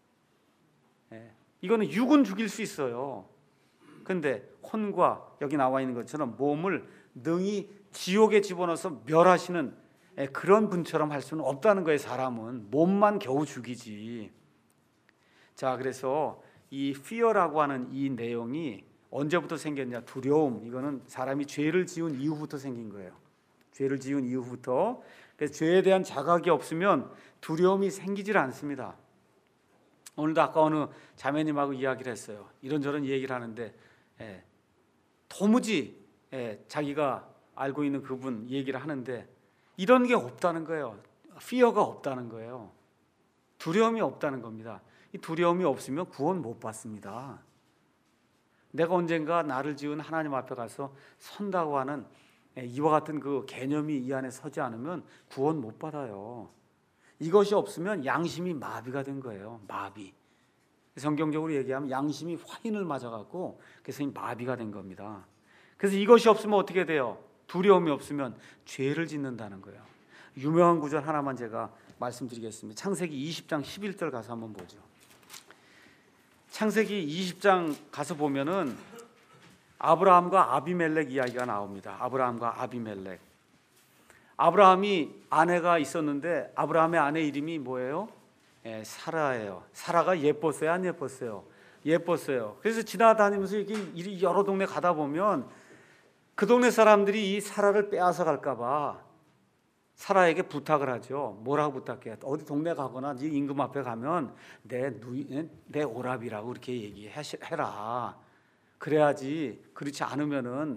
이거는 육은 죽일 수 있어요. 근데 혼과 여기 나와 있는 것처럼 몸을 능히 지옥에 집어넣어서 멸하시는 그런 분처럼 할 수는 없다는 거예요. 사람은 몸만 겨우 죽이지. 자, 그래서 이 fear라고 하는 이 내용이 언제부터 생겼냐? 두려움. 이거는 사람이 죄를 지은 이후부터 생긴 거예요. 죄를 지은 이후부터. 그래서 죄에 대한 자각이 없으면 두려움이 생기질 않습니다. 오늘도 아까 어느 자매님하고 이야기를 했어요. 이런저런 얘기를 하는데 도무지 자기가 알고 있는 그분 얘기를 하는데 이런 게 없다는 거예요. fear가 없다는 거예요. 두려움이 없다는 겁니다. 이 두려움이 없으면 구원 못 받습니다. 내가 언젠가 나를 지은 하나님 앞에 가서 선다고 하는 이와 같은 그 개념이 이 안에 서지 않으면 구원 못 받아요. 이것이 없으면 양심이 마비가 된 거예요. 마비. 성경적으로 얘기하면 양심이 화인을 맞아갖고 그래서 마비가 된 겁니다. 그래서 이것이 없으면 어떻게 돼요? 두려움이 없으면 죄를 짓는다는 거예요. 유명한 구절 하나만 제가 말씀드리겠습니다. 창세기 20장 11절 가서 한번 보죠. 창세기 20장 가서 보면은 아브라함과 아비멜렉 이야기가 나옵니다. 아브라함과 아비멜렉. 아브라함이 아내가 있었는데 아브라함의 아내 이름이 뭐예요? 사라예요. 사라가 예뻤어요, 안 예뻤어요? 예뻤어요. 그래서 지나다니면서 이렇게 여러 동네 가다 보면 그 동네 사람들이 이 사라를 빼앗아 갈까봐 사라에게 부탁을 하죠. 뭐라고 부탁해요? 어디 동네 가거나 네 임금 앞에 가면 내 오랍이라고 그렇게 얘기해라. 그래야지. 그렇지 않으면은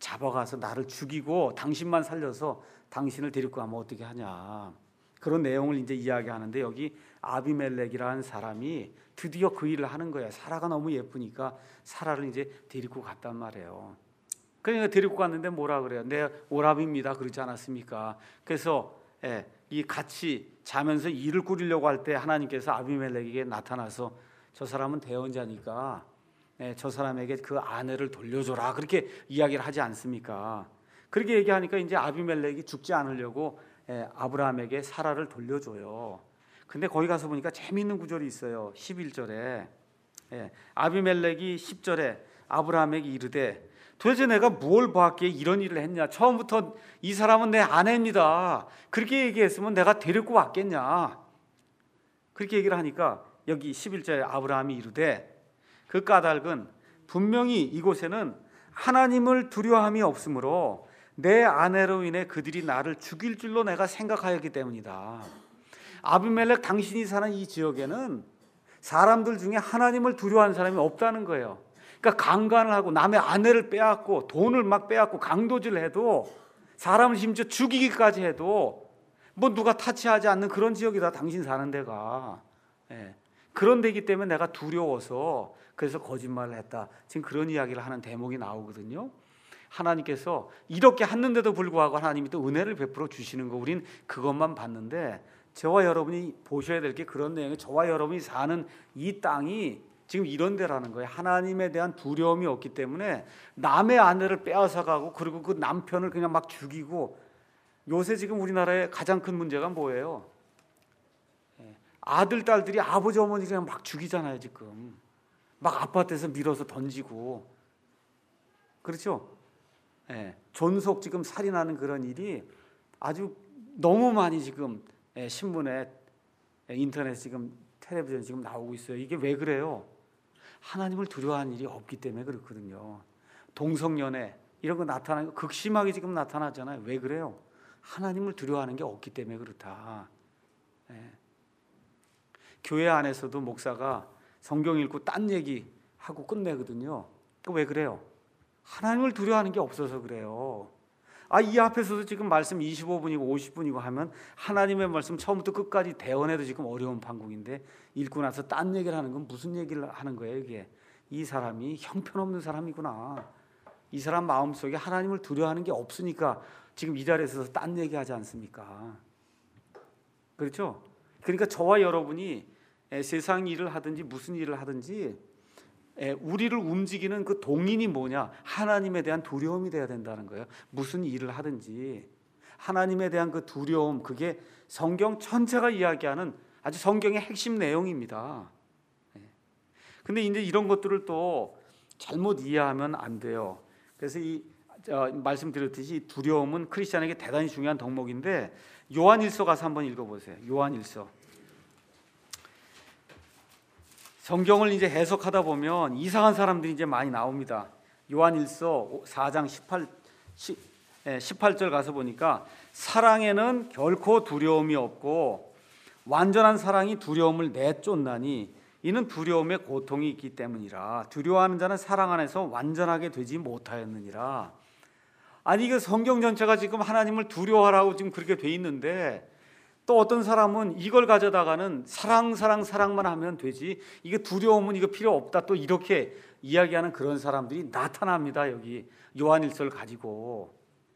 잡아가서 나를 죽이고 당신만 살려서 당신을 데리고 가면 어떻게 하냐. 그런 내용을 이제 이야기하는데 여기 아비멜렉이라는 사람이 드디어 그 일을 하는 거예요. 사라가 너무 예쁘니까 사라를 이제 데리고 갔단 말이에요. 그러니까 데리고 갔는데 뭐라 그래요? 내 오랍입니다. 그러지 않았습니까? 그래서 이 같이 자면서 일을 꾸리려고 할 때 하나님께서 아비멜렉에게 나타나서 저 사람은 대언자니까 저 사람에게 그 아내를 돌려줘라. 그렇게 이야기를 하지 않습니까? 그렇게 얘기하니까 이제 아비멜렉이 죽지 않으려고 아브라함에게 사라를 돌려줘요. 근데 거기 가서 보니까 재미있는 구절이 있어요. 11절에 아비멜렉이 10절에 아브라함에게 이르되 도대체 내가 뭘 보았기에 이런 일을 했냐. 처음부터 이 사람은 내 아내입니다. 그렇게 얘기했으면 내가 데리고 왔겠냐. 그렇게 얘기를 하니까 여기 11절에 아브라함이 이르되 그 까닭은 분명히 이곳에는 하나님을 두려워함이 없으므로 내 아내로 인해 그들이 나를 죽일 줄로 내가 생각하였기 때문이다. 아비멜렉 당신이 사는 이 지역에는 사람들 중에 하나님을 두려워하는 사람이 없다는 거예요. 그러니까 강간을 하고 남의 아내를 빼앗고 돈을 막 빼앗고 강도질을 해도 사람을 심지어 죽이기까지 해도 뭐 누가 타치하지 않는 그런 지역이다. 당신 사는 데가. 그런 데이기 때문에 내가 두려워서 그래서 거짓말을 했다. 지금 그런 이야기를 하는 대목이 나오거든요. 하나님께서 이렇게 했는데도 불구하고 하나님이 또 은혜를 베풀어 주시는 거 우린 그것만 봤는데 저와 여러분이 보셔야 될 게 그런 내용이에요. 저와 여러분이 사는 이 땅이 지금 이런 데라는 거예요. 하나님에 대한 두려움이 없기 때문에 남의 아내를 빼앗아 가고 그리고 그 남편을 그냥 막 죽이고 요새 지금 우리나라의 가장 큰 문제가 뭐예요? 아들, 딸들이 아버지, 어머니 그냥 막 죽이잖아요. 지금 막 아파트에서 밀어서 던지고 그렇죠? 존속 지금 살인하는 그런 일이 아주 너무 많이 지금 신문에 인터넷 지금 텔레비전 지금 나오고 있어요. 이게 왜 그래요? 하나님을 두려워하는 일이 없기 때문에 그렇거든요. 동성연애 이런 거 나타나는 거 극심하게 지금 나타나잖아요. 왜 그래요? 하나님을 두려워하는 게 없기 때문에 그렇다. 교회 안에서도 목사가 성경 읽고 딴 얘기하고 끝내거든요. 왜 그래요? 하나님을 두려워하는 게 없어서 그래요. 이 앞에서도 지금 말씀 25분이고 50분이고 하면 하나님의 말씀 처음부터 끝까지 대언해도 지금 어려운 판국인데 읽고 나서 딴 얘기를 하는 건 무슨 얘기를 하는 거예요 이게? 이 사람이 형편없는 사람이구나. 이 사람 마음속에 하나님을 두려워하는 게 없으니까 지금 이 자리에서 딴 얘기하지 않습니까? 그렇죠? 그러니까 저와 여러분이 세상 일을 하든지 무슨 일을 하든지 우리를 움직이는 그 동인이 뭐냐? 하나님에 대한 두려움이 돼야 된다는 거예요. 무슨 일을 하든지 하나님에 대한 그 두려움, 그게 성경 전체가 이야기하는 아주 성경의 핵심 내용입니다. 근데 이제 이런 것들을 또 잘못 이해하면 안 돼요. 그래서 말씀드렸듯이 두려움은 크리스천에게 대단히 중요한 덕목인데 요한일서 가서 한번 읽어보세요. 요한일서. 성경을 이제 해석하다 보면 이상한 사람들이 이제 많이 나옵니다. 요한일서 4장 18절 가서 보니까 사랑에는 결코 두려움이 없고 완전한 사랑이 두려움을 내쫓나니 이는 두려움에 고통이 있기 때문이라. 두려워하는 자는 사랑 안에서 완전하게 되지 못하였느니라. 아니 이거 성경 전체가 지금 하나님을 두려워하라고 지금 그렇게 돼 있는데 또 어떤 사람은 이걸 가져다가는 사랑만 하면 되지 이게 두려움은 이거 필요 없다 또 이렇게 이야기하는 그런 사람들이 나타납니다. 여기 요한일서를 가지고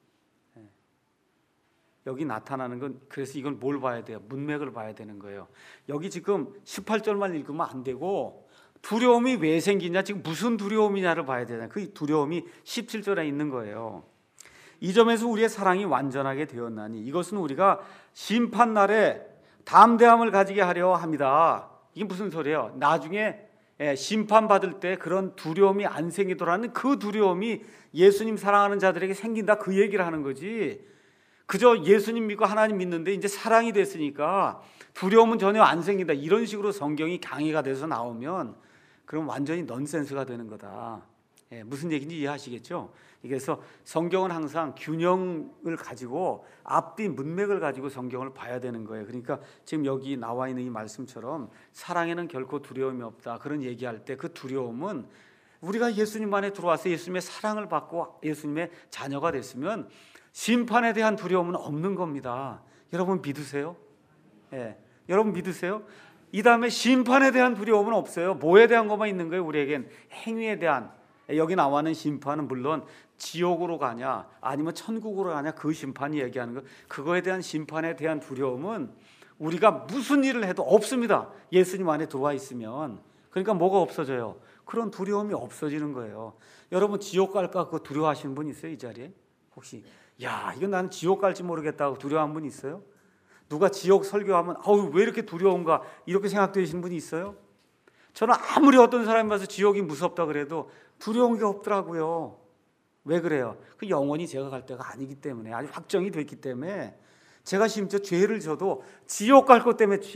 여기 나타나는 건 그래서 이건 뭘 봐야 돼요? 문맥을 봐야 되는 거예요. 여기 지금 18절만 읽으면 안 되고 두려움이 왜 생기냐 지금 무슨 두려움이냐를 봐야 되잖아요. 그 두려움이 17절에 있는 거예요. 이 점에서 우리의 사랑이 완전하게 되었나니 이것은 우리가 심판날에 담대함을 가지게 하려 합니다. 이게 무슨 소리예요? 나중에 심판받을 때 그런 두려움이 안 생기더라는 그 두려움이 예수님 사랑하는 자들에게 생긴다 그 얘기를 하는 거지. 그저 예수님 믿고 하나님 믿는데 이제 사랑이 됐으니까 두려움은 전혀 안 생긴다 이런 식으로 성경이 강의가 돼서 나오면 그럼 완전히 넌센스가 되는 거다. 무슨 얘기인지 이해하시겠죠? 그래서 성경은 항상 균형을 가지고 앞뒤 문맥을 가지고 성경을 봐야 되는 거예요. 그러니까 지금 여기 나와 있는 이 말씀처럼 사랑에는 결코 두려움이 없다 그런 얘기할 때 그 두려움은 우리가 예수님 안에 들어와서 예수님의 사랑을 받고 예수님의 자녀가 됐으면 심판에 대한 두려움은 없는 겁니다. 여러분 믿으세요? 예, 여러분 믿으세요? 이 다음에 심판에 대한 두려움은 없어요. 뭐에 대한 것만 있는 거예요? 우리에겐 행위에 대한. 여기 나와 있는 심판은 물론 지옥으로 가냐 아니면 천국으로 가냐 그 심판이 얘기하는 거, 그거에 대한 심판에 대한 두려움은 우리가 무슨 일을 해도 없습니다. 예수님 안에 들어와 있으면. 그러니까 뭐가 없어져요? 그런 두려움이 없어지는 거예요. 여러분 지옥 갈까 그거 두려워하시는 분 있어요? 이 자리에 혹시 야 이건 나는 지옥 갈지 모르겠다고 두려워한 분 있어요? 누가 지옥 설교하면 아우 왜 이렇게 두려운가 이렇게 생각되시는 분이 있어요? 저는 아무리 어떤 사람이 와서 지옥이 무섭다 그래도 두려운 게 없더라고요. 왜 그래요? 그 영원히 제가 갈 때가 아니기 때문에, 아직 확정이 됐기 때문에. 제가 심지어 죄를 져도 지옥 갈 것 때문에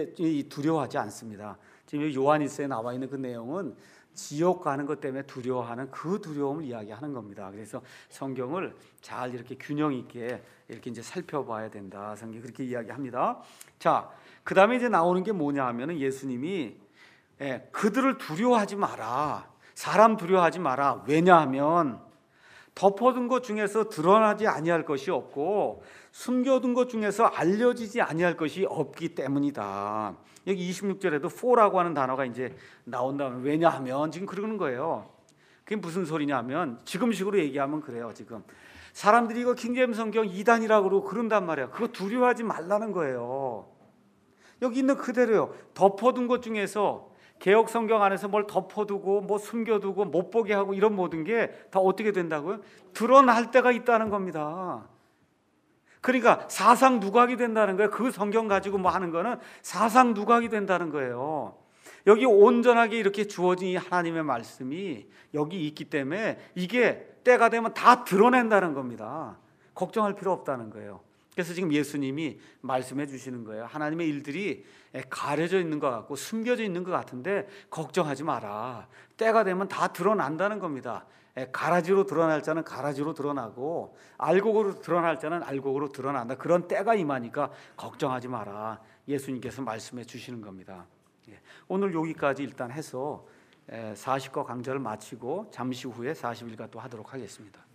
두려워하지 않습니다. 지금 요한일서에 나와 있는 그 내용은 지옥 가는 것 때문에 두려워하는 그 두려움을 이야기하는 겁니다. 그래서 성경을 잘 이렇게 균형 있게 이렇게 이제 살펴봐야 된다. 성경이 그렇게 이야기합니다. 자, 그 다음에 이제 나오는 게 뭐냐 하면은 예수님이 그들을 두려워하지 마라. 사람 두려워하지 마라. 왜냐하면 덮어둔 것 중에서 드러나지 아니할 것이 없고 숨겨둔 것 중에서 알려지지 아니할 것이 없기 때문이다. 여기 26절에도 for라고 하는 단어가 이제 나온다면, 왜냐하면 지금 그러는 거예요. 그게 무슨 소리냐면 지금식으로 얘기하면 그래요. 지금 사람들이 이거 킹제임스 성경 2단이라고 그런단 말이야. 그거 두려워하지 말라는 거예요. 여기 있는 그대로요. 덮어둔 것 중에서 개역 성경 안에서 뭘 덮어두고 뭐 숨겨두고 못 보게 하고 이런 모든 게 다 어떻게 된다고요? 드러날 때가 있다는 겁니다. 그러니까 사상 누각이 된다는 거예요. 그 성경 가지고 뭐 하는 거는 사상 누각이 된다는 거예요. 여기 온전하게 이렇게 주어진 이 하나님의 말씀이 여기 있기 때문에 이게 때가 되면 다 드러낸다는 겁니다. 걱정할 필요 없다는 거예요. 그래서 지금 예수님이 말씀해 주시는 거예요. 하나님의 일들이 가려져 있는 것 같고 숨겨져 있는 것 같은데 걱정하지 마라. 때가 되면 다 드러난다는 겁니다. 가라지로 드러날 자는 가라지로 드러나고 알곡으로 드러날 자는 알곡으로 드러난다. 그런 때가 임하니까 걱정하지 마라. 예수님께서 말씀해 주시는 겁니다. 오늘 여기까지 일단 해서 40과 강좌를 마치고 잠시 후에 40일가 또 하도록 하겠습니다.